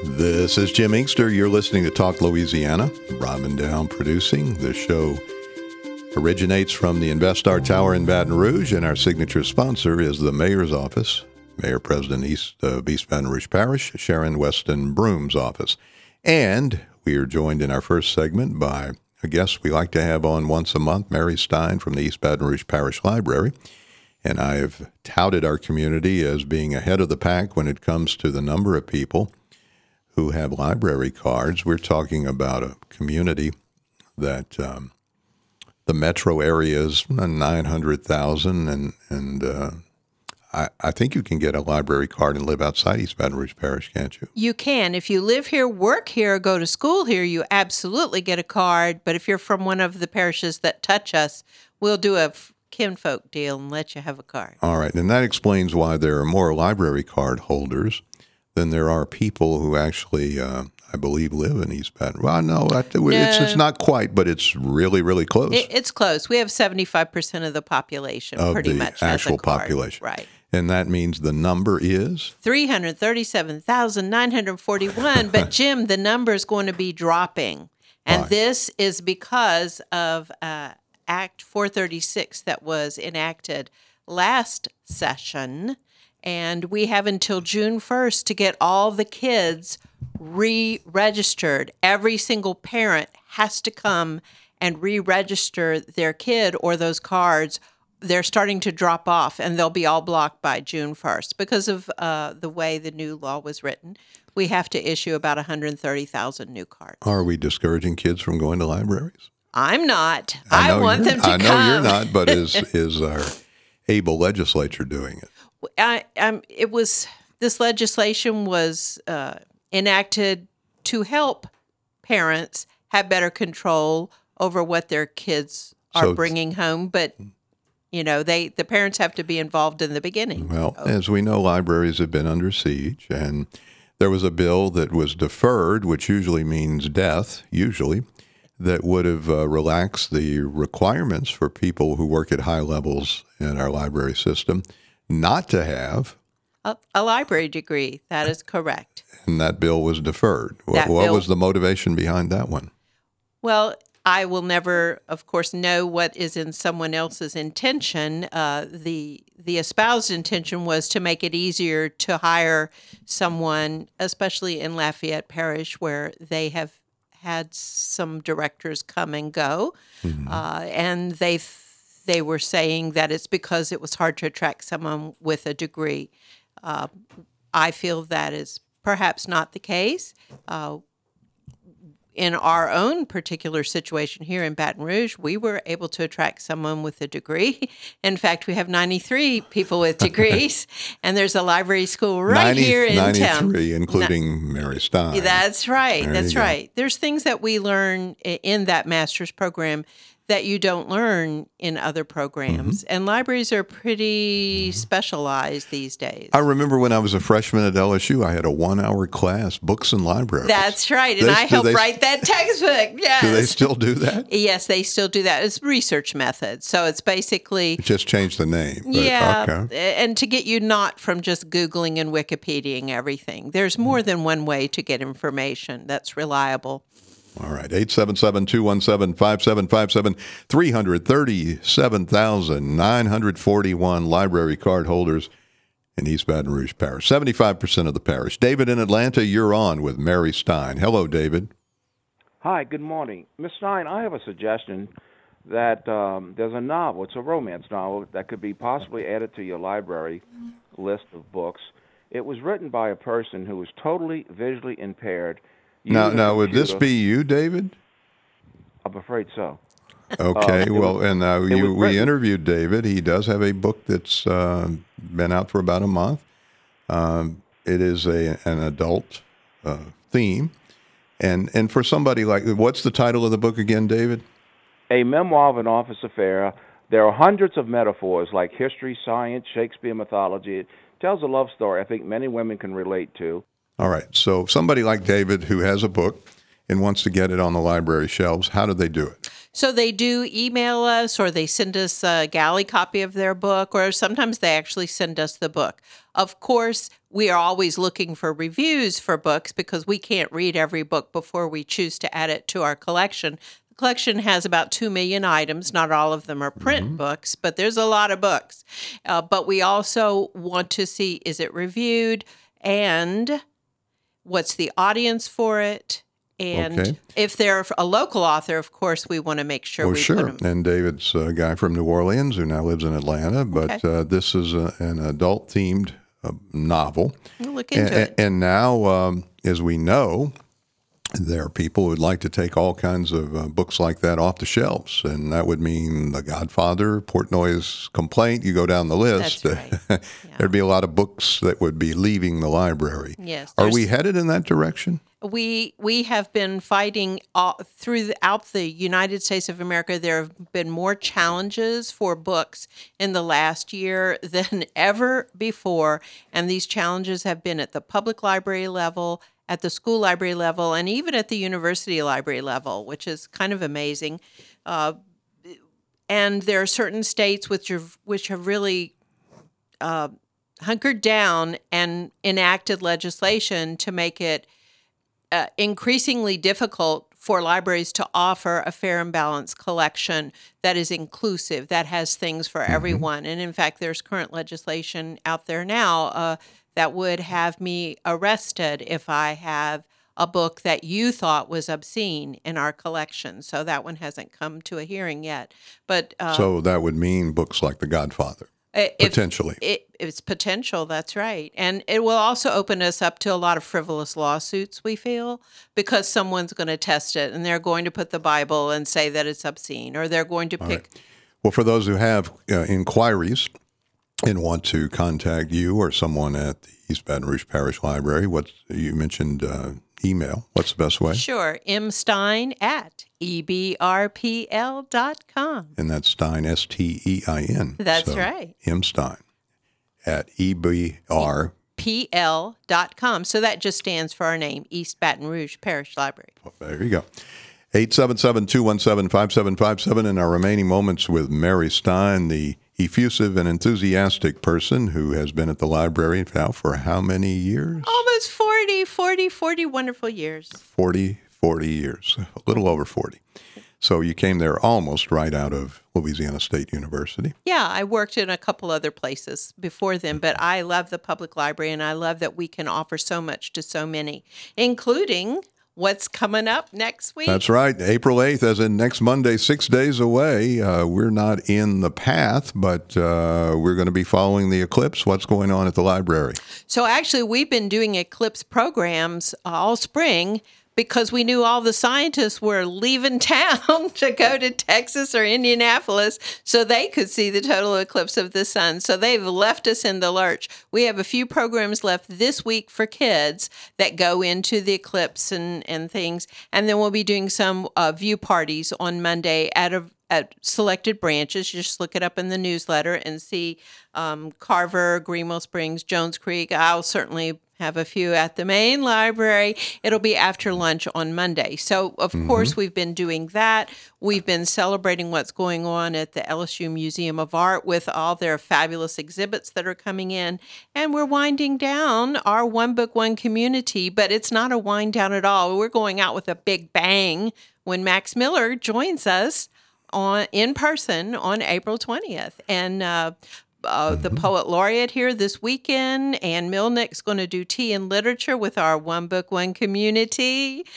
This is Jim Inkster. You're listening to Talk Louisiana. Robin Down producing. This show originates from the InvestStar Tower in Baton Rouge, and our signature sponsor is the Mayor's Office, Mayor President of East Baton Rouge Parish, Sharon Weston Broom's office. And we are joined in our first segment by a guest we like to have on once a month, Mary Stein from the East Baton Rouge Parish Library. And I have touted our community as being ahead of the pack when it comes to the number of people who have library cards. We're talking about a community that the metro area is 900,000, and I think you can get a library card and live outside East Baton Rouge Parish, can't you? You can. If you live here, work here, go to school here, you absolutely get a card. But if you're from one of the parishes that touch us, we'll do a kinfolk deal and let you have a card. All right, and that explains why there are more library card holders than there are people who actually, I believe, live in East Baton. Well, no, it's not quite, but it's really, really close. It's close. We have 75% of the population, pretty much, actual has a card. Population, right? And that means the number is 337,941. But Jim, the number is going to be dropping, and Why? This is because of Act 436 that was enacted last session. And we have until June 1st to get all the kids re-registered. Every single parent has to come and re-register their kid or those cards. They're starting to drop off, and they'll be all blocked by June 1st. Because of the way the new law was written, we have to issue about 130,000 new cards. Are we discouraging kids from going to libraries? I'm not. I want them to come. I know you're not, but is our able legislature doing it? This legislation was enacted to help parents have better control over what their kids are bringing home, but the parents have to be involved in the beginning. Well, as we know, libraries have been under siege, and there was a bill that was deferred, which usually means death, that would have relaxed the requirements for people who work at high levels in our library system not to have a library degree. That is correct. And that bill was deferred. What was the motivation behind that one? Well, I will never, of course, know what is in someone else's intention. The espoused intention was to make it easier to hire someone, especially in Lafayette Parish, where they have had some directors come and go, and they were saying that it's because it was hard to attract someone with a degree. I feel that is perhaps not the case. In our own particular situation here in Baton Rouge, we were able to attract someone with a degree. In fact, we have 93 people with degrees, and there's a library school here in 93, town. 93, including Mary Stein. That's right. That's right. Go. There's things that we learn in that master's program that you don't learn in other programs. And libraries are pretty specialized these days. I remember when I was a freshman at LSU, I had a 1-hour class, books and libraries. That's right. And I helped write that textbook. Yes. Do they still do that? Yes, they still do that. It's research methods. So it's basically... Just change the name. Okay. And to get you not from just Googling and Wikipediaing everything. There's more than one way to get information that's reliable. All right, 877-217-5757, 337,941 library card holders in East Baton Rouge Parish, 75% of the parish. David in Atlanta, you're on with Mary Stein. Hello, David. Hi, good morning. Ms. Stein, I have a suggestion that there's a novel, it's a romance novel, that could be possibly added to your library list of books. It was written by a person who was totally visually impaired. Now, would this be you, David? I'm afraid so. Okay, we interviewed David. He does have a book that's been out for about a month. It is an adult theme. And for somebody like, what's the title of the book again, David? A Memoir of an Office Affair. There are hundreds of metaphors like history, science, Shakespeare, mythology. It tells a love story I think many women can relate to. All right. So somebody like David who has a book and wants to get it on the library shelves, how do they do it? So they do email us, or they send us a galley copy of their book, or sometimes they actually send us the book. Of course, we are always looking for reviews for books because we can't read every book before we choose to add it to our collection. The collection has about 2 million items. Not all of them are print books, but there's a lot of books. But we also want to see, is it reviewed, and what's the audience for it? And Okay. if they're a local author, of course, we want to make sure Well, we sure. put them. And David's a guy from New Orleans who now lives in Atlanta, but this is an adult-themed novel. We'll look into it. And now, as we know, there are people who would like to take all kinds of books like that off the shelves, and that would mean The Godfather, Portnoy's Complaint. You go down the list. That's right. There'd be a lot of books that would be leaving the library. Yes. Are we headed in that direction? We have been fighting throughout the United States of America. There have been more challenges for books in the last year than ever before, and these challenges have been at the public library level, at the school library level, and even at the university library level, which is kind of amazing. And there are certain states which have really hunkered down and enacted legislation to make it increasingly difficult for libraries to offer a fair and balanced collection that is inclusive, that has things for everyone. And in fact, there's current legislation out there now that would have me arrested if I have a book that you thought was obscene in our collection. So that one hasn't come to a hearing yet. But So that would mean books like The Godfather, potentially. It's potential, that's right. And it will also open us up to a lot of frivolous lawsuits, we feel, because someone's going to test it and they're going to put the Bible and say that it's obscene, or they're going to pick. Right. Well, for those who have inquiries and want to contact you or someone at the East Baton Rouge Parish Library, you mentioned email. What's the best way? Sure. mstein@ebrpl.com. And that's Stein, Stein. That's right. mstein@ebrpl.com. pl.com. So that just stands for our name, East Baton Rouge Parish Library. There you go. 877-217-5757 in our remaining moments with Mary Stein, the effusive and enthusiastic person who has been at the library now for how many years? Almost 40 wonderful years. 40 years, a little over 40. So you came there almost right out of Louisiana State University. Yeah, I worked in a couple other places before then, but I love the public library, and I love that we can offer so much to so many, including what's coming up next week. That's right. April 8th, as in next Monday, 6 days away. We're not in the path, but we're going to be following the eclipse. What's going on at the library? So actually, we've been doing eclipse programs all spring because we knew all the scientists were leaving town to go to Texas or Indianapolis so they could see the total eclipse of the sun. So they've left us in the lurch. We have a few programs left this week for kids that go into the eclipse and things. And then we'll be doing some view parties on Monday at selected branches. You just look it up in the newsletter and see Carver, Greenville Springs, Jones Creek. I'll certainly have a few at the main library. It'll be after lunch on Monday. So, of course, we've been doing that. We've been celebrating what's going on at the LSU Museum of Art with all their fabulous exhibits that are coming in. And we're winding down our One Book, One Community, but it's not a wind down at all. We're going out with a big bang when Max Miller joins us in person on April 20th. And the poet laureate here this weekend, Ann Milnick's going to do tea and literature with our One Book, One Community.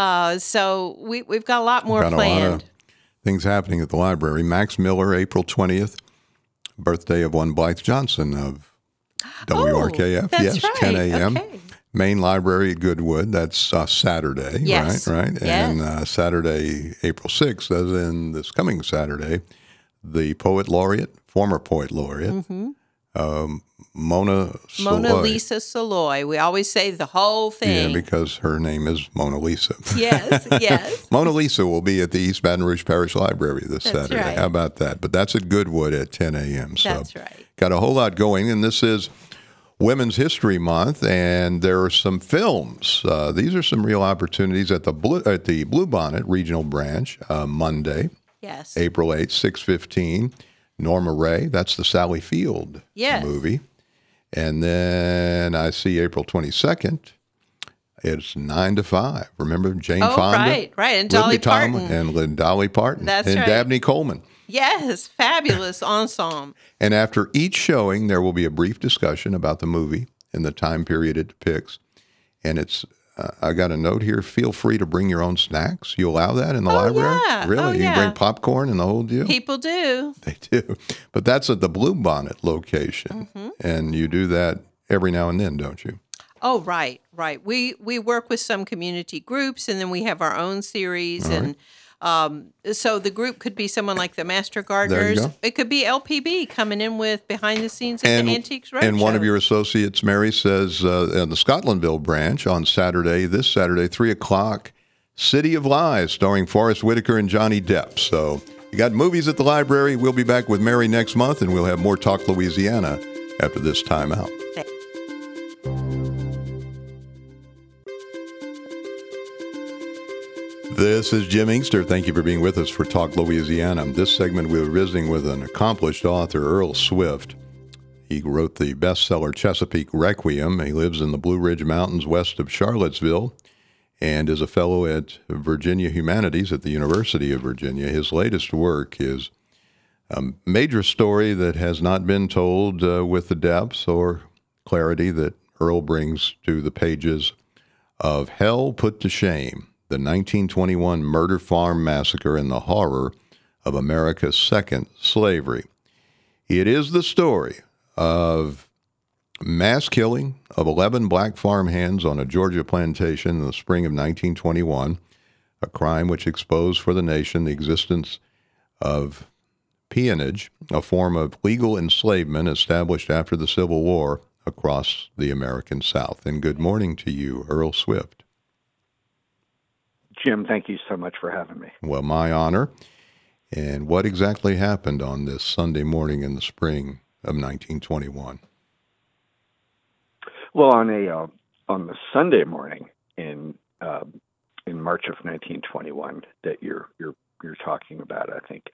So we've got a lot more Got planned. a lot of things happening at the library. Max Miller, April 20th, birthday of one Blythe Johnson of WRKF. That's yes, right. 10 a.m. Okay. Main Library at Goodwood. That's Saturday, Yes. right? Yes. And Saturday, April 6th, as in this coming Saturday, the poet laureate, former poet laureate, Mona Lisa Saloy. We always say the whole thing. Yeah, because her name is Mona Lisa. Yes, yes. Mona Lisa will be at the East Baton Rouge Parish Library this Saturday. right. How about that? But that's at Goodwood at 10 a.m. So That's right. got a whole lot going, and this is Women's History Month, and there are some films. These are some real opportunities at the Bluebonnet Regional Branch Monday. Yes. April 8th, 6:15, Norma Ray. That's the Sally Field Yes. movie. And then I see April 22nd. It's 9 to 5. Remember Jane Fonda? Right. And Lily Dolly Tomlin, Parton. and Dolly Parton. That's and right. Dabney Coleman. Yes, fabulous ensemble. And after each showing, there will be a brief discussion about the movie and the time period it depicts. And it's, I got a note here, feel free to bring your own snacks. You allow that in the library? Yeah. Really? Oh, You can yeah. bring popcorn and the whole deal? People do. They do. But that's at the Bluebonnet location. Mm-hmm. And you do that every now and then, don't you? Oh, right. We work with some community groups, and then we have our own series. And so the group could be someone like the Master Gardeners. go. It could be LPB coming in with behind the scenes at the Antiques Roadshow. And one of your associates, Mary, says in the Scotlandville branch on this Saturday, 3 o'clock, City of Lies, starring Forrest Whitaker and Johnny Depp. So you got movies at the library. We'll be back with Mary next month, and we'll have more Talk Louisiana after this time out. This is Jim Inkster. Thank you for being with us for Talk Louisiana. This segment, we were visiting with an accomplished author, Earl Swift. He wrote the bestseller Chesapeake Requiem. He lives in the Blue Ridge Mountains west of Charlottesville and is a fellow at Virginia Humanities at the University of Virginia. His latest work is a major story that has not been told with the depth or clarity that Earl brings to the pages of Hell Put to Shame, the 1921 Murder Farm Massacre and the Horror of America's Second Slavery. It is the story of mass killing of 11 black farmhands on a Georgia plantation in the spring of 1921, a crime which exposed for the nation the existence of peonage, a form of legal enslavement established after the Civil War across the American South. And good morning to you, Earl Swift. Jim, thank you so much for having me. Well, my honor. And what exactly happened on this Sunday morning in the spring of 1921? Well, on the Sunday morning in March of 1921 that you're talking about, I think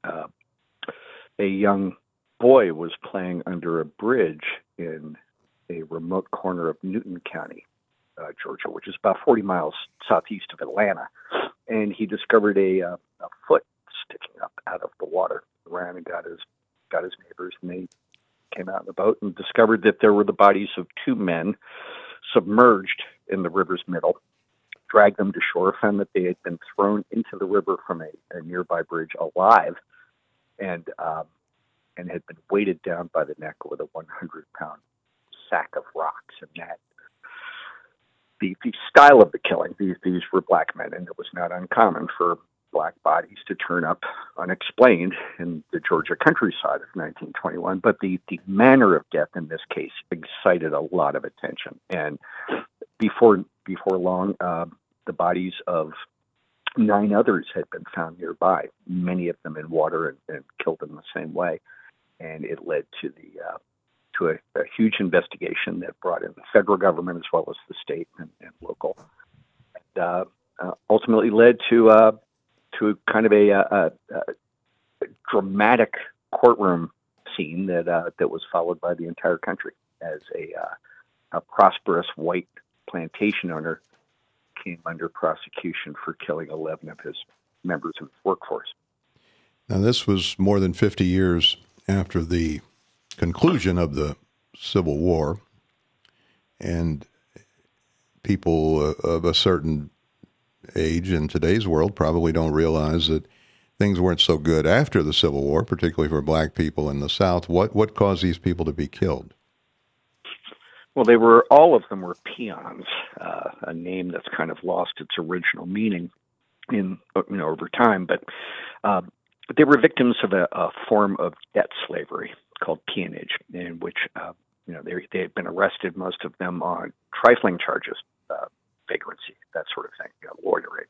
a young boy was playing under a bridge in a remote corner of Newton County, Georgia, which is about 40 miles southeast of Atlanta, and he discovered a foot sticking up out of the water. Ran and got his neighbors, and they came out in the boat and discovered that there were the bodies of two men submerged in the river's middle. Dragged them to shore, found that they had been thrown into the river from a nearby bridge alive, and had been weighted down by the neck with a 100-pound sack of rocks. And that the style of the killing, these were black men, and it was not uncommon for black bodies to turn up unexplained in the Georgia countryside of 1921. But the manner of death in this case excited a lot of attention. And before long, the bodies of 9 others had been found nearby, many of them in water and killed in the same way. And it led to a huge investigation that brought in the federal government as well as the state and local. And ultimately led to kind of a dramatic courtroom scene that was followed by the entire country as a prosperous white plantation owner came under prosecution for killing 11 of his members of his workforce. Now, this was more than 50 years after the conclusion of the Civil War, and people of a certain age in today's world probably don't realize that things weren't so good after the Civil War, particularly for black people in the South. What caused these people to be killed? Well, all of them were peons, a name that's kind of lost its original meaning over time. But they were victims of a form of debt slavery called peonage, in which they had been arrested, most of them on trifling charges, vagrancy, that sort of thing, loitering,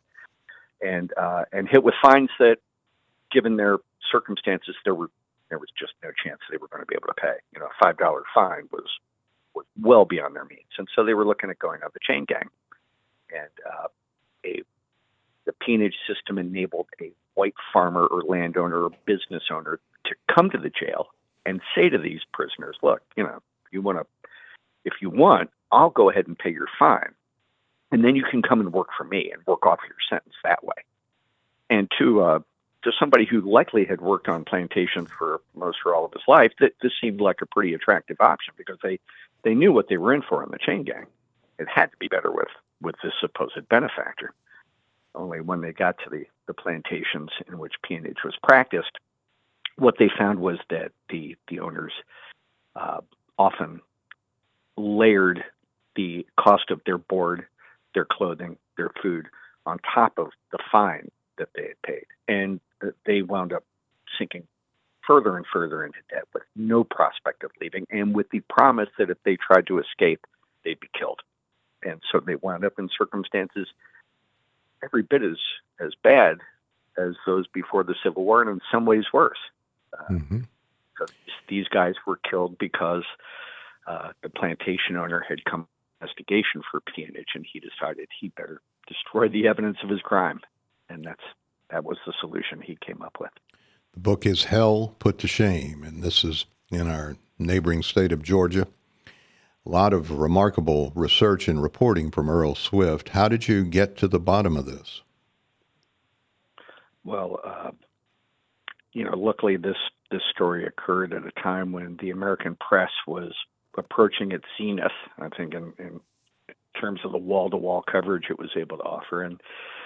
and hit with fines that, given their circumstances, there was just no chance they were going to be able to pay. A $5 fine was well beyond their means, and so they were looking at going on the chain gang. And the peonage system enabled a white farmer or landowner or business owner to come to the jail and say to these prisoners, look, if you want, I'll go ahead and pay your fine. And then you can come and work for me and work off your sentence that way. And to somebody who likely had worked on plantations for most or all of his life, that this seemed like a pretty attractive option because they knew what they were in for in the chain gang. It had to be better with this supposed benefactor. Only when they got to the plantations in which peonage was practiced, what they found was that the owners often layered the cost of their board, their clothing, their food on top of the fine that they had paid. And they wound up sinking further and further into debt with no prospect of leaving and with the promise that if they tried to escape, they'd be killed. And so they wound up in circumstances every bit as bad as those before the Civil War, and in some ways worse. So these guys were killed because the plantation owner had come investigation for peonage, and he decided he better destroy the evidence of his crime, and that was the solution he came up with. The book is Hell Put to Shame, and this is in our neighboring state of Georgia. A lot of remarkable research and reporting from Earl Swift. How did you get to the bottom of this? Well, luckily this story occurred at a time when the American press was approaching its zenith, I think, in terms of the wall-to-wall coverage it was able to offer. And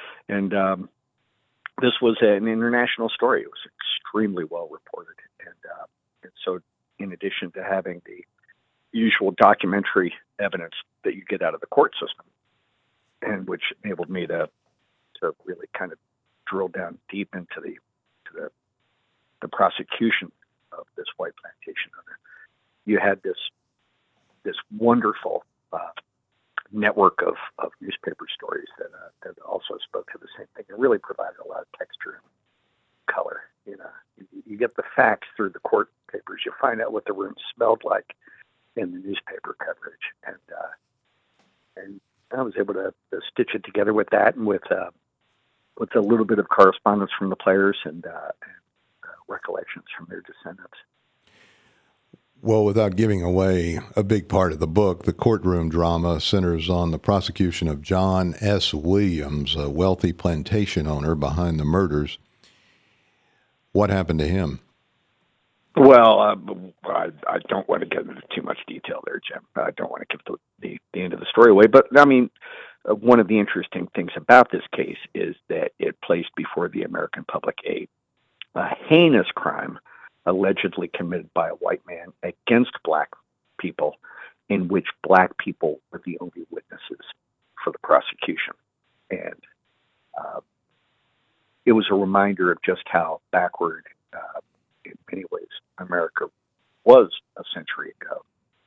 this was an international story. It was extremely well reported. And so in addition to having the usual documentary evidence that you get out of the court system, and which enabled me to really kind of drill down deep into the prosecution of this white plantation owner, you had this wonderful network of newspaper stories that also spoke to the same thing. It really provided a lot of texture and color. You get the facts through the court papers. You find out what the room smelled like in the newspaper coverage, and I was able to stitch it together with that, and with a little bit of correspondence from the players and recollections from their descendants. Well, without giving away a big part of the book, the courtroom drama centers on the prosecution of John S. Williams, a wealthy plantation owner behind the murders. What happened to him? Well, I don't want to get into too much detail there, Jim. I don't want to give the end of the story away. But, I mean, one of the interesting things about this case is that it placed before the American public a heinous crime allegedly committed by a white man against black people, in which black people were the only witnesses for the prosecution. And it was a reminder of just how backward, in many ways, America was a century ago.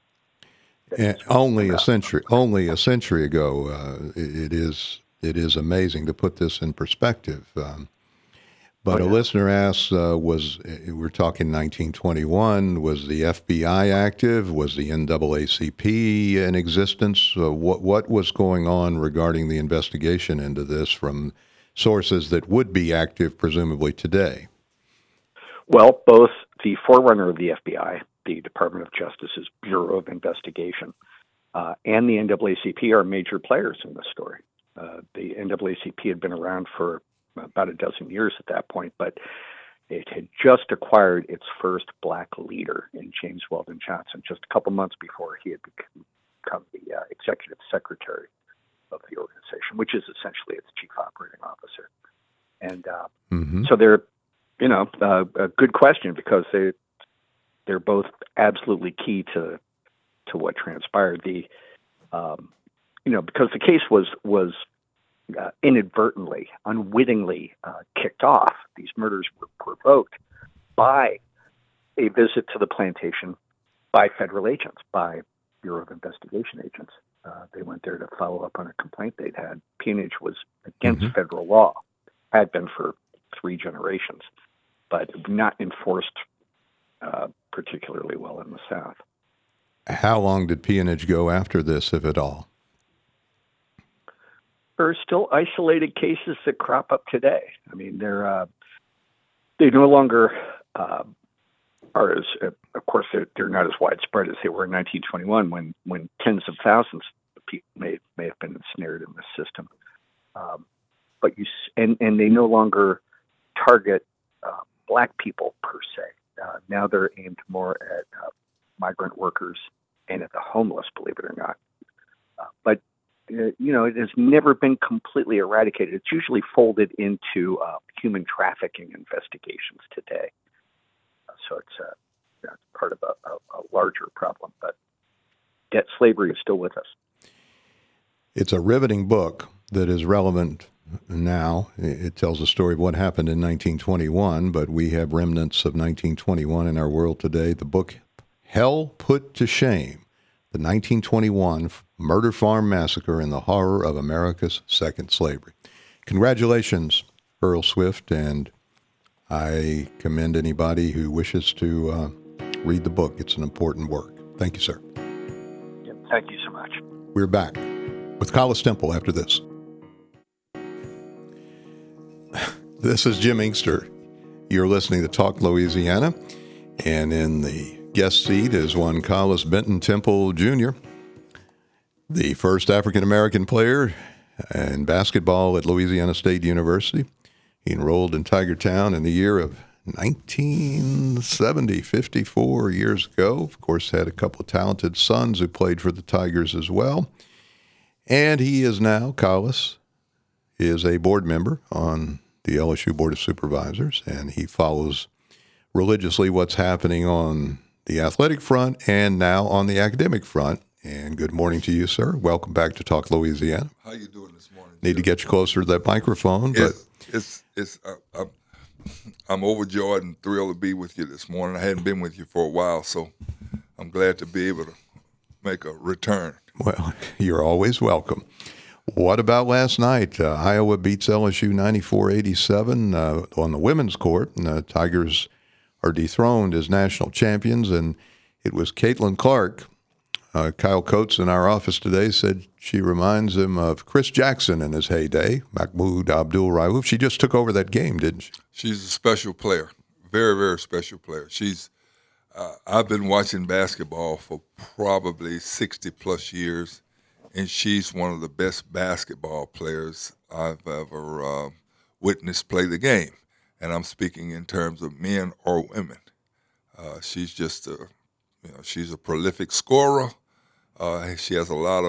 Only a century ago. It is amazing to put this in perspective. But a listener asks, we're talking 1921, was the FBI active? Was the NAACP in existence? What was going on regarding the investigation into this from sources that would be active, presumably, today? Well, both the forerunner of the FBI, the Department of Justice's Bureau of Investigation, and the NAACP are major players in this story. The NAACP had been around for about a dozen years at that point, but it had just acquired its first black leader in James Weldon Johnson just a couple months before he had become the executive secretary of the organization, which is essentially its chief operating officer. And so they're, a good question, because they're both absolutely key to what transpired. Because the case was inadvertently, unwittingly kicked off. These murders were provoked by a visit to the plantation by federal agents, by Bureau of Investigation agents. They went there to follow up on a complaint they'd had. Peonage was against federal law, had been for 3 generations, but not enforced particularly well in the South. How long did peonage go after this, if at all? are still isolated cases that crop up today. I mean, they no longer are as, of course, they're not as widespread as they were in 1921 when tens of thousands of people may have been ensnared in the system. But and they no longer target black people per se. Now they're aimed more at migrant workers and at the homeless, believe it or not. But it has never been completely eradicated. It's usually folded into human trafficking investigations today. So it's part of a larger problem. But yet slavery is still with us. It's a riveting book that is relevant now. It tells the story of what happened in 1921, but we have remnants of 1921 in our world today. The book, Hell Put to Shame, the 1921 Murder Farm Massacre and the Horror of America's Second Slavery. Congratulations, Earl Swift, and I commend anybody who wishes to read the book. It's an important work. Thank you, sir. Yeah, thank you so much. We're back with Collis Temple after this. This is Jim Inkster. You're listening to Talk Louisiana, and in the guest seat is one Collis Benton Temple Jr., the first African-American player in basketball at Louisiana State University. He enrolled in Tigertown in the year of 1970, 54 years ago. Of course, had a couple of talented sons who played for the Tigers as well. And he is now, Collis is a board member on the LSU Board of Supervisors, and he follows religiously what's happening on the athletic front and now on the academic front. And good morning to you, sir. Welcome back to Talk Louisiana. How you doing this morning, Jim? Need to get you closer to that microphone. I'm overjoyed and thrilled to be with you this morning. I hadn't been with you for a while, so I'm glad to be able to make a return. Well, you're always welcome. What about last night? Iowa beats LSU 94-87 on the women's court, and the Tigers are dethroned as national champions, and it was Caitlin Clark. Kyle Coates in our office today said she reminds him of Chris Jackson in his heyday, Mahmoud Abdul-Rauf. She just took over that game, didn't she? She's a special player, very, very special player. I've been watching basketball for probably 60-plus years, and she's one of the best basketball players I've ever witnessed play the game. And I'm speaking in terms of men or women. She's just she's a prolific scorer. She has a lot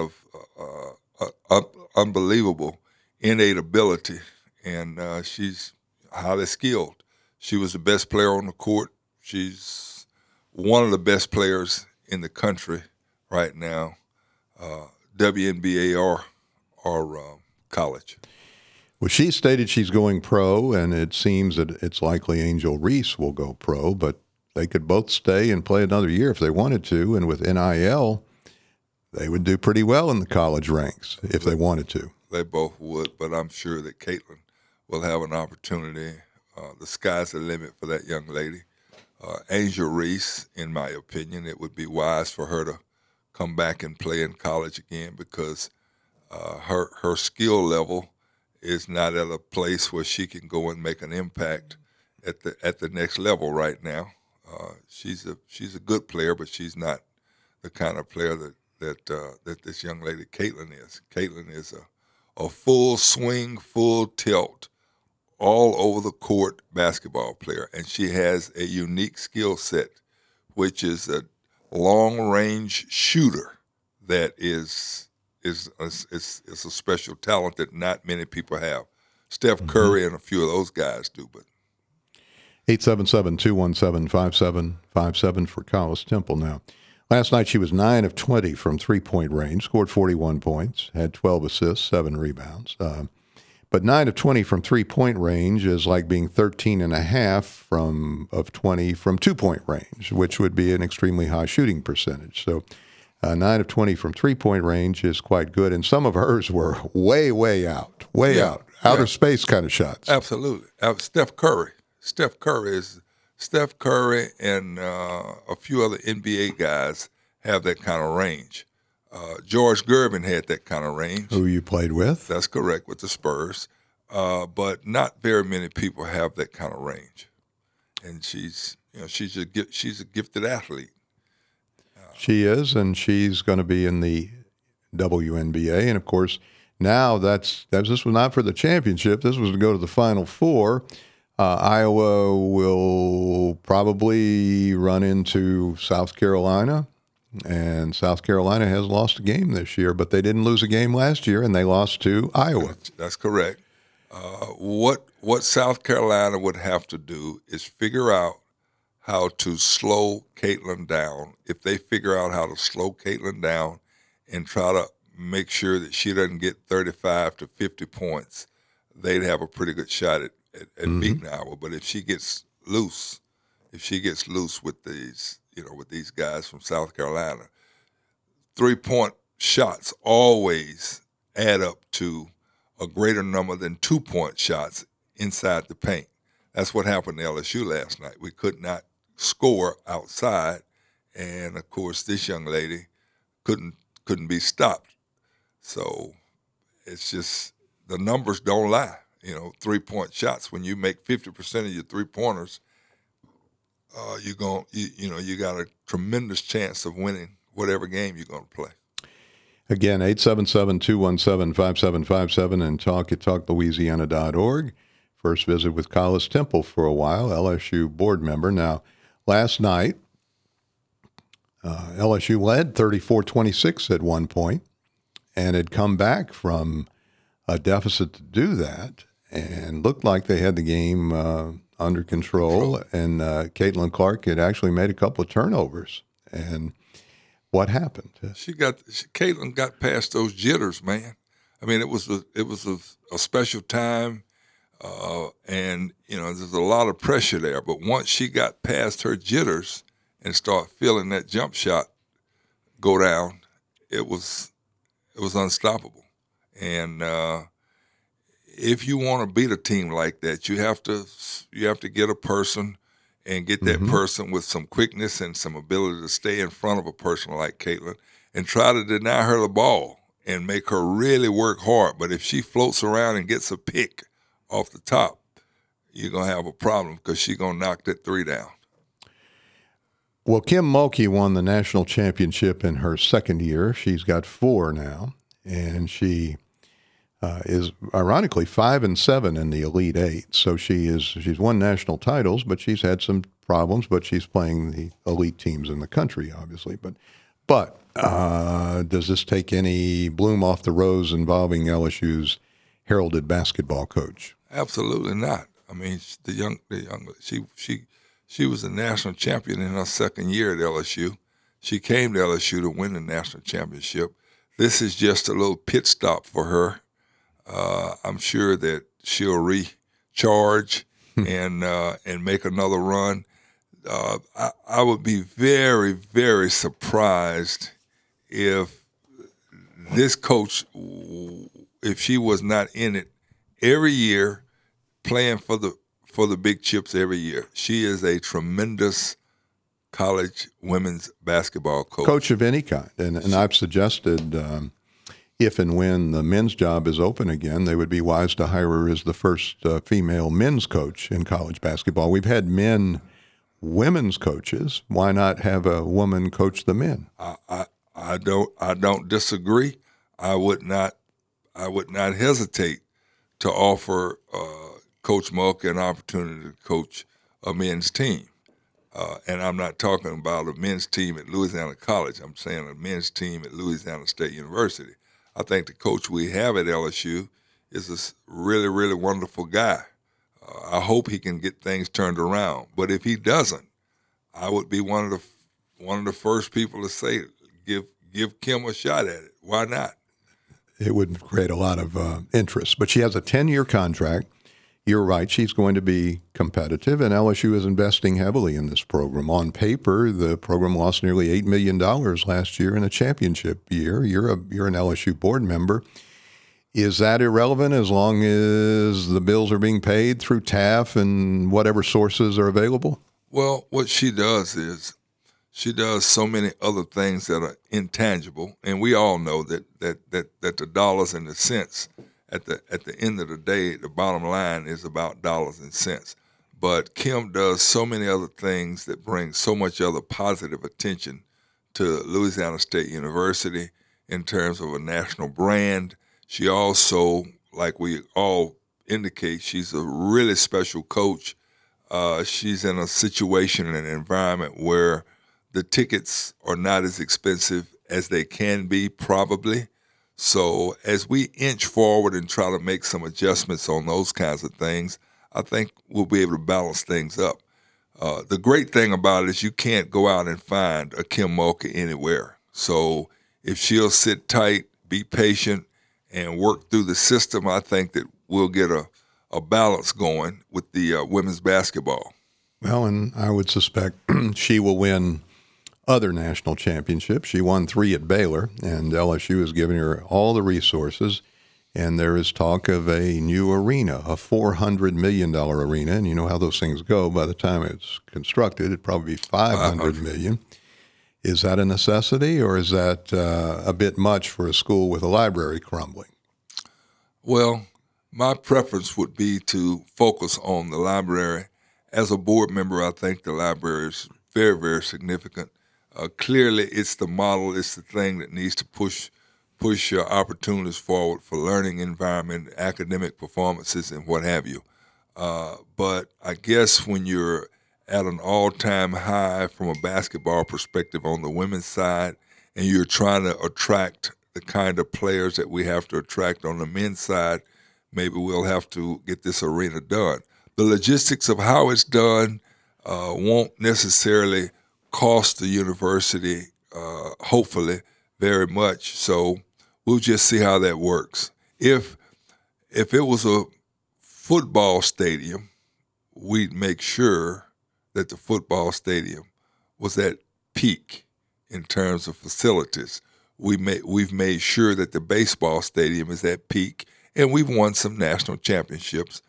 of unbelievable innate ability, and she's highly skilled. She was the best player on the court. She's one of the best players in the country right now, WNBA or college. Well, she stated she's going pro, and it seems that it's likely Angel Reese will go pro, but they could both stay and play another year if they wanted to, and with NIL, they would do pretty well in the college ranks if they wanted to. They both would, but I'm sure that Caitlin will have an opportunity. The sky's the limit for that young lady. Angel Reese, in my opinion, it would be wise for her to come back and play in college again because her skill level is not at a place where she can go and make an impact at the next level right now. She's a good player, but she's not the kind of player that this young lady Caitlin is. Caitlin is a full swing, full tilt, all over the court basketball player, and she has a unique skill set, which is a long range shooter that is a special talent that not many people have. Steph Curry and a few of those guys do, but 877-217-5757 for Collis Temple now. Last night she was 9 of 20 from three-point range, scored 41 points, had 12 assists, 7 rebounds. But 9 of 20 from three-point range is like being 13.5 of 20 from two-point range, which would be an extremely high shooting percentage. So 9 of 20 from three-point range is quite good, and some of hers were way out, outer space kind of shots. Absolutely. Steph Curry and a few other NBA guys have that kind of range. George Gervin had that kind of range. Who you played with? That's correct, with the Spurs. But not very many people have that kind of range. And she's a gifted athlete. She is, and she's going to be in the WNBA. And of course, now this was not for the championship. This was to go to the Final Four. Iowa will probably run into South Carolina, and South Carolina has lost a game this year, but they didn't lose a game last year, and they lost to Iowa. That's correct. What South Carolina would have to do is figure out how to slow Caitlin down. If they figure out how to slow Caitlin down and try to make sure that she doesn't get 35 to 50 points, they'd have a pretty good shot at beating Iowa. But if she gets loose with these guys from South Carolina, 3-point shots always add up to a greater number than 2-point shots inside the paint. That's what happened to LSU last night. We could not score outside, and of course this young lady couldn't be stopped. So it's just the numbers don't lie. 3-point shots, when you make 50% of your 3-pointers, you got a tremendous chance of winning whatever game you're going to play. Again, 877-217-5757 and talk at talklouisiana.org. First visit with Collis Temple for a while, LSU board member. Now, last night, LSU led 34-26 at one point and had come back from a deficit to do that and looked like they had the game under control. And Caitlin Clark had actually made a couple of turnovers. And what happened? Caitlin got past those jitters, man. I mean, it was a special time, and there's a lot of pressure there. But once she got past her jitters and start feeling that jump shot go down, it was unstoppable. And if you want to beat a team like that, you have to get a person and get that person with some quickness and some ability to stay in front of a person like Caitlin and try to deny her the ball and make her really work hard. But if she floats around and gets a pick off the top, you're going to have a problem because she's going to knock that 3 down. Well, Kim Mulkey won the national championship in her second year. She's got 4 now, and she is ironically 5-7 in the Elite Eight. So she's won national titles, but she's had some problems. But she's playing the elite teams in the country, obviously. But does this take any bloom off the rose involving LSU's heralded basketball coach? Absolutely not. I mean, she was a national champion in her second year at LSU. She came to LSU to win the national championship. This is just a little pit stop for her. I'm sure that she'll recharge and make another run. I would be very, very surprised if this coach, if she was not in it every year, playing for the big chips every year. She is a tremendous college women's basketball coach. Coach of any kind. And I've suggested if and when the men's job is open again, they would be wise to hire her as the first female men's coach in college basketball. We've had women's coaches. Why not have a woman coach the men? I don't disagree. I would not hesitate to offer Coach Mulkey an opportunity to coach a men's team. And I'm not talking about a men's team at Louisiana College. I'm saying a men's team at Louisiana State University. I think the coach we have at LSU is a really, really wonderful guy. I hope he can get things turned around. But if he doesn't, I would be one of the first people to say, give Kim a shot at it. Why not? It would create a lot of interest. But she has a 10-year contract. You're right. She's going to be competitive, and LSU is investing heavily in this program. On paper, the program lost nearly $8 million last year in a championship year. You're an LSU board member. Is that irrelevant as long as the bills are being paid through TAF and whatever sources are available? Well, what she does is She does so many other things that are intangible, and we all know that the dollars and the cents at the end of the day, the bottom line is about dollars and cents. But Kim does so many other things that bring so much other positive attention to Louisiana State University in terms of a national brand. She also, like we all indicate, she's a really special coach. She's in a situation and an environment where the tickets are not as expensive as they can be, probably. So as we inch forward and try to make some adjustments on those kinds of things, I think we'll be able to balance things up. The great thing about it is you can't go out and find a Kim Mulkey anywhere. So if she'll sit tight, be patient, and work through the system, I think that we'll get a balance going with the women's basketball. Well, and I would suspect she will win other national championships. She won 3 at Baylor, and LSU is giving her all the resources. And there is talk of a new arena, a $400 million arena. And you know how those things go. By the time it's constructed, it'd probably be $500 million. Is that a necessity, or is that a bit much for a school with a library crumbling? Well, my preference would be to focus on the library. As a board member, I think the library is very, very significant. Clearly, it's the model, it's the thing that needs to push opportunities forward for learning environment, academic performances, and what have you. But I guess when you're at an all-time high from a basketball perspective on the women's side, and you're trying to attract the kind of players that we have to attract on the men's side, maybe we'll have to get this arena done. The logistics of how it's done won't necessarily cost the university, hopefully, very much. So we'll just see how that works. If it was a football stadium, we'd make sure that the football stadium was at peak in terms of facilities. We've made sure that the baseball stadium is at peak, and we've won some national championships.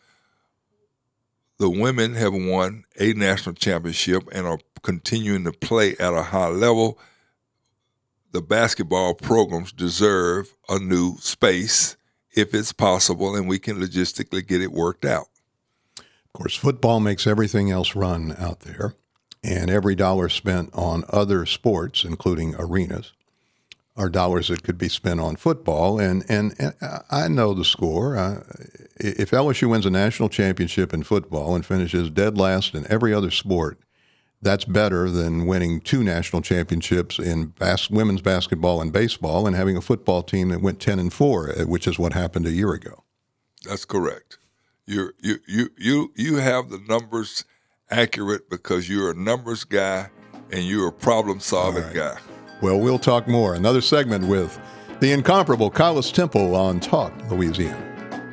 The women have won a national championship and are continuing to play at a high level. The basketball programs deserve a new space if it's possible, and we can logistically get it worked out. Of course, football makes everything else run out there, and every dollar spent on other sports, including arenas, are dollars that could be spent on football. And I know the score. If LSU wins a national championship in football and finishes dead last in every other sport, that's better than winning 2 national championships in women's basketball and baseball and having a football team that went 10-4, which is what happened a year ago. That's correct. You have the numbers accurate because you're a numbers guy and you're a problem-solving guy. Well, we'll talk more. Another segment with the incomparable Collis Temple on Talk Louisiana.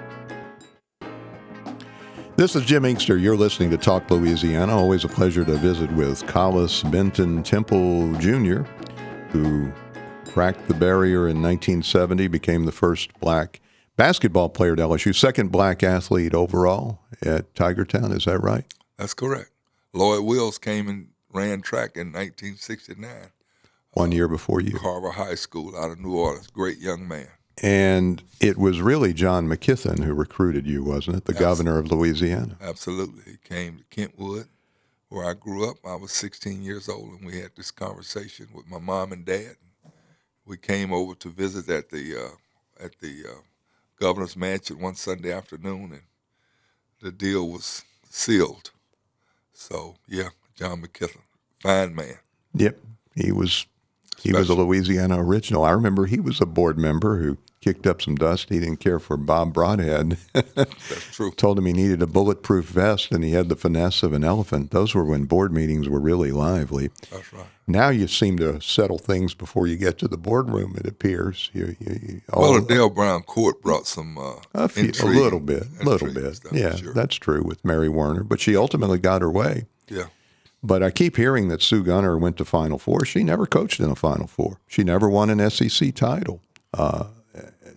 This is Jim Inkster. You're listening to Talk Louisiana. Always a pleasure to visit with Collis Benton Temple Jr., who cracked the barrier in 1970, became the first black basketball player at LSU, second black athlete overall at Tigertown. Is that right? That's correct. Lloyd Wills came and ran track in 1969. 1 year before you. Carver High School out of New Orleans. Great young man. And it was really John McKithen who recruited you, wasn't it? The governor of Louisiana. Absolutely. He came to Kentwood, where I grew up. I was 16 years old, and we had this conversation with my mom and dad. We came over to visit at the governor's mansion one Sunday afternoon, and the deal was sealed. So, yeah, John McKithen, fine man. Yep, he was a Louisiana original. I remember he was a board member who kicked up some dust. He didn't care for Bob Broadhead. That's true. Told him he needed a bulletproof vest, and he had the finesse of an elephant. Those were when board meetings were really lively. That's right. Now you seem to settle things before you get to the boardroom, it appears. The Dale Brown Court brought some intrigue. A little bit. Stuff, Yeah, sure. That's true with Mary Warner. But she ultimately got her way. Yeah. But I keep hearing that Sue Gunner went to Final Four. She never coached in a Final Four. She never won an SEC title.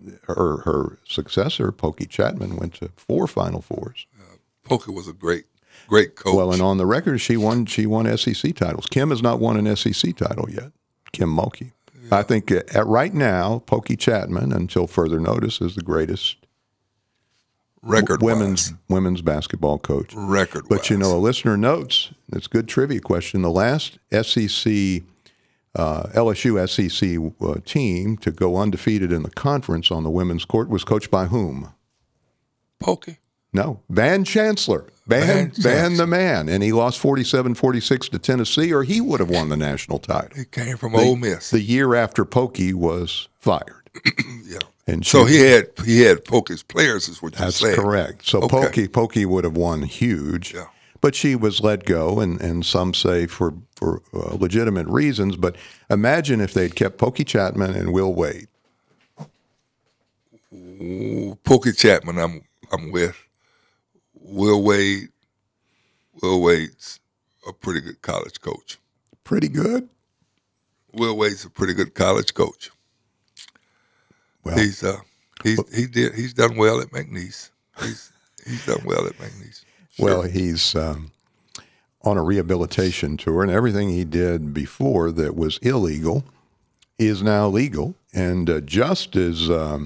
Her successor, Pokey Chapman, went to 4 Final Fours. Pokey was a great Great coach. Well, and on the record, she won SEC titles. Kim has not won an SEC title yet. Kim Mulkey. Yeah. I think right now, Pokey Chapman, until further notice, is the greatest women's basketball coach. Record-wise. But a listener notes, it's a good trivia question. The last SEC, LSU SEC team to go undefeated in the conference on the women's court was coached by whom? Pokey. No, Van Chancellor. Van the man. And he lost 47-46 to Tennessee, or he would have won the national title. He came from Ole Miss. The year after Pokey was fired. Yeah. And so he had Pokey's players, is what you're saying. That's correct. So okay. Pokey would have won huge. Yeah. But she was let go, and some say for legitimate reasons. But imagine if they'd kept Pokey Chapman and Will Wade. Pokey Chapman, I'm with. Will Wade's a pretty good college coach. Pretty good? Will Wade's a pretty good college coach. Well, he's done well at McNeese. He's done well at McNeese. Sure. Well, he's on a rehabilitation tour, and everything he did before that was illegal is now legal. And just as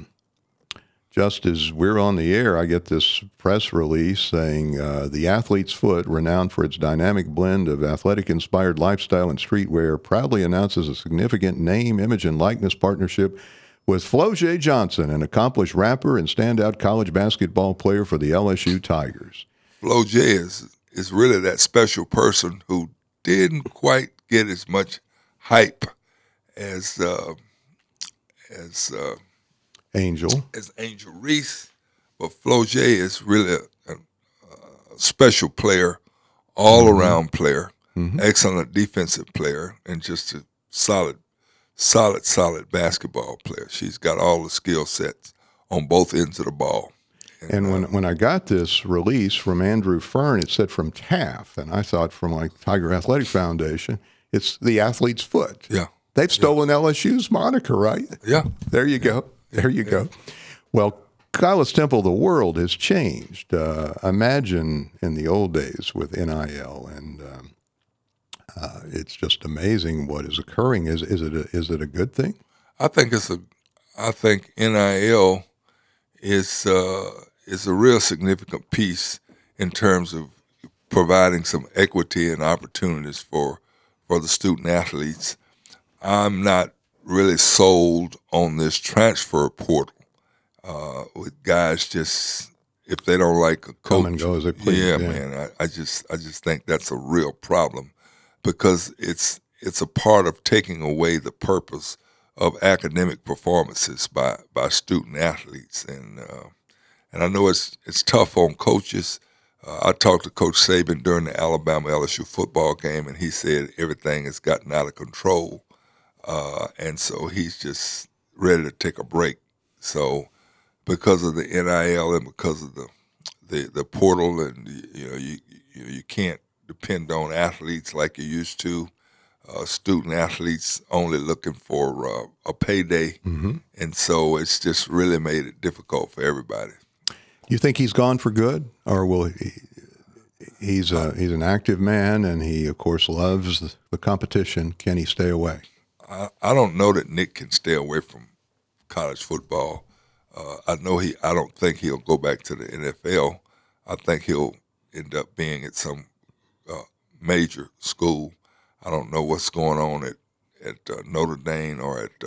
we're on the air, I get this press release saying the Athlete's Foot, renowned for its dynamic blend of athletic-inspired lifestyle and streetwear, proudly announces a significant name, image, and likeness partnership with Flau'jae Johnson, an accomplished rapper and standout college basketball player for the LSU Tigers. Flau'jae is really that special person who didn't quite get as much hype as Angel Reese, but Flau'jae is really a special player, all-around player, excellent defensive player, and just a solid basketball player. She's got all the skill sets on both ends of the ball. And when I got this release from Andrew Fern, it said from TAF, and I thought from like Tiger Athletic Foundation, it's the Athlete's Foot. Yeah. They've stolen LSU's moniker, right? Yeah. There you go. There you go. Well, Kylas Temple, the world has changed. Imagine in the old days with NIL, and it's just amazing what is occurring. Is it a good thing? I think NIL is a real significant piece in terms of providing some equity and opportunities for the student athletes. I'm not really sold on this transfer portal with guys just, if they don't like a coach, come and go as they please. Yeah, man. I just think that's a real problem because it's a part of taking away the purpose of academic performances by student athletes, and I know it's tough on coaches. I talked to Coach Saban during the Alabama LSU football game, and he said everything has gotten out of control. And so he's just ready to take a break. So because of the NIL and because of the portal, and you can't depend on athletes like you used to. Student athletes only looking for a payday, and so it's just really made it difficult for everybody. You think he's gone for good, or will he? He's an active man, and he of course loves the competition. Can he stay away? I don't know that Nick can stay away from college football. I don't think he'll go back to the NFL. I think he'll end up being at some major school. I don't know what's going on at Notre Dame or at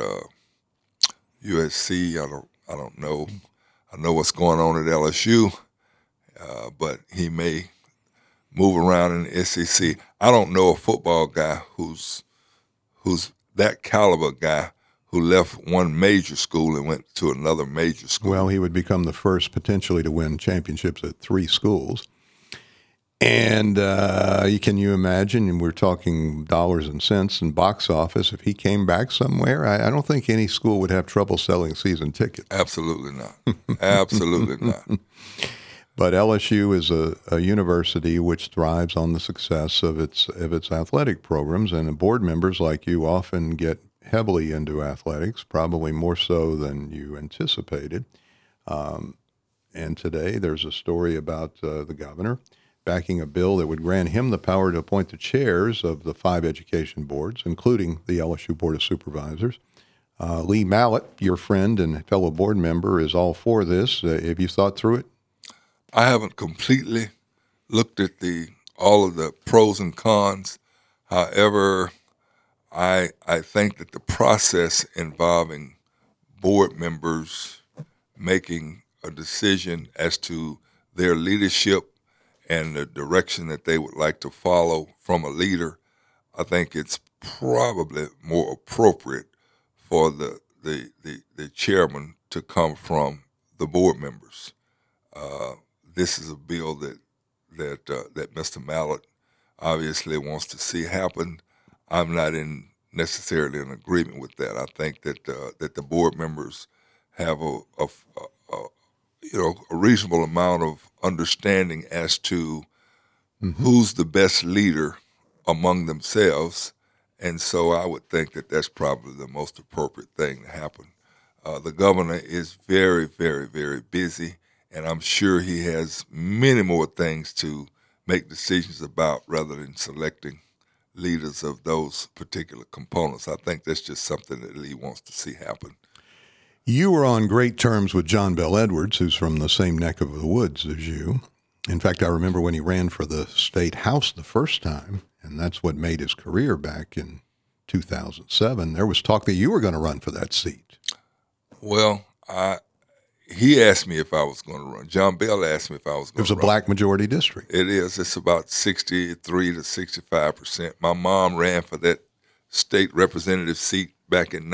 USC. I don't know. I know what's going on at LSU, but he may move around in the SEC. I don't know a football guy who's that caliber guy who left one major school and went to another major school. Well, he would become the first potentially to win championships at 3 schools. And can you imagine, and we're talking dollars and cents and box office, if he came back somewhere, I don't think any school would have trouble selling season tickets. Absolutely not. Absolutely not. But LSU is a university which thrives on the success of its athletic programs, and board members like you often get heavily into athletics, probably more so than you anticipated. And today there's a story about the governor backing a bill that would grant him the power to appoint the chairs of the 5 education boards, including the LSU Board of Supervisors. Lee Mallett, your friend and fellow board member, is all for this. Have you thought through it? I haven't completely looked at all of the pros and cons. However, I think that the process involving board members making a decision as to their leadership and the direction that they would like to follow from a leader, I think it's probably more appropriate for the chairman to come from the board members. This is a bill that Mr. Mallett obviously wants to see happen. I'm not necessarily in agreement with that. I think that the board members have a reasonable amount of understanding as to who's the best leader among themselves, and so I would think that that's probably the most appropriate thing to happen. The governor is very, very, very busy, and I'm sure he has many more things to make decisions about rather than selecting leaders of those particular components. I think that's just something that Lee wants to see happen. You were on great terms with John Bell Edwards, who's from the same neck of the woods as you. In fact, I remember when he ran for the state house the first time, and that's what made his career back in 2007. There was talk that you were going to run for that seat. Well, he asked me if I was going to run. John Bell asked me if I was going to run. It was a black majority district. It is. It's about 63 to 65%. My mom ran for that state representative seat back in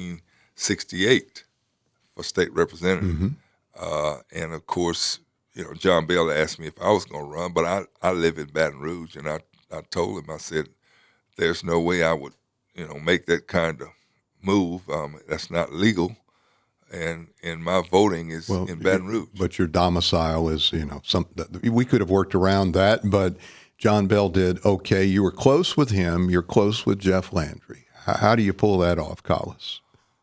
1968 for state representative. And, of course, John Bell asked me if I was going to run, but I live in Baton Rouge, and I told him, I said, there's no way I would, make that kind of move. That's not legal. And my voting is in Baton Rouge. But your domicile is, we could have worked around that, but John Bell did okay. You were close with him. You're close with Jeff Landry. How do you pull that off, Collis?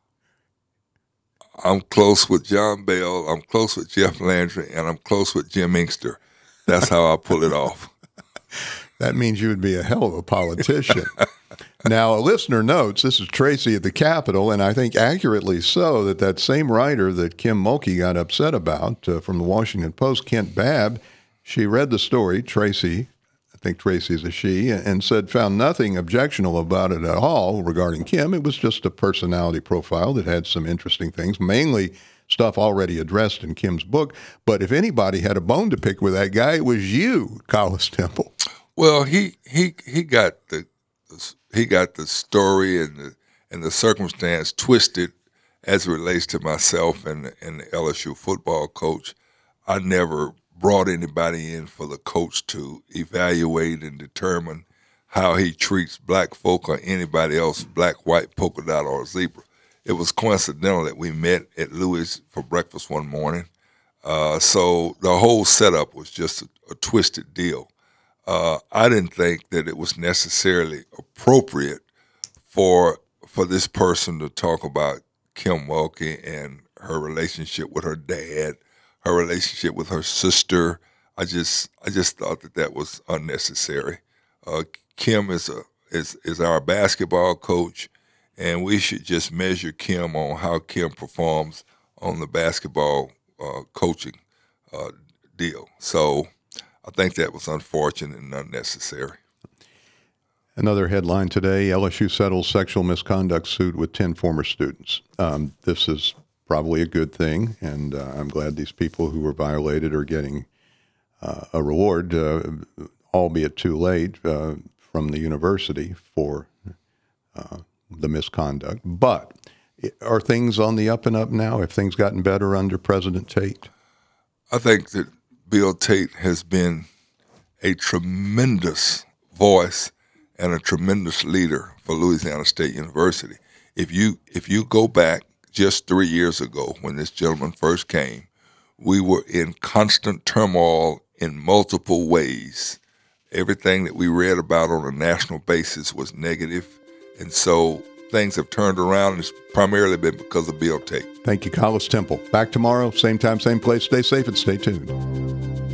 I'm close with John Bell, I'm close with Jeff Landry, and I'm close with Jim Inkster. That's how I pull it off. That means you would be a hell of a politician. Now, a listener notes, this is Tracy at the Capitol, and I think accurately so, that same writer that Kim Mulkey got upset about from the Washington Post, Kent Babb, she read the story, Tracy, I think Tracy is a she, and said found nothing objectionable about it at all regarding Kim. It was just a personality profile that had some interesting things, mainly stuff already addressed in Kim's book. But if anybody had a bone to pick with that guy, it was you, Collis Temple. Well, he got the story and the circumstance twisted as it relates to myself and the LSU football coach. I never brought anybody in for the coach to evaluate and determine how he treats black folk or anybody else, black, white, polka dot, or zebra. It was coincidental that we met at Louis for breakfast one morning. So the whole setup was just a twisted deal. I didn't think that it was necessarily appropriate for this person to talk about Kim Mulkey and her relationship with her dad, her relationship with her sister. I just thought that was unnecessary. Kim is our basketball coach, and we should just measure Kim on how Kim performs on the basketball coaching deal. So I think that was unfortunate and unnecessary. Another headline today, LSU settles sexual misconduct suit with 10 former students. This is probably a good thing, and I'm glad these people who were violated are getting a reward, albeit too late, from the university for the misconduct. But are things on the up and up now? Have things gotten better under President Tate? I think that Bill Tate has been a tremendous voice and a tremendous leader for Louisiana State University. If you go back just 3 years ago when this gentleman first came, we were in constant turmoil in multiple ways. Everything that we read about on a national basis was negative, and so things have turned around, and it's primarily been because of Bill Tate. Thank you, Collis Temple. Back tomorrow, same time, same place. Stay safe and stay tuned.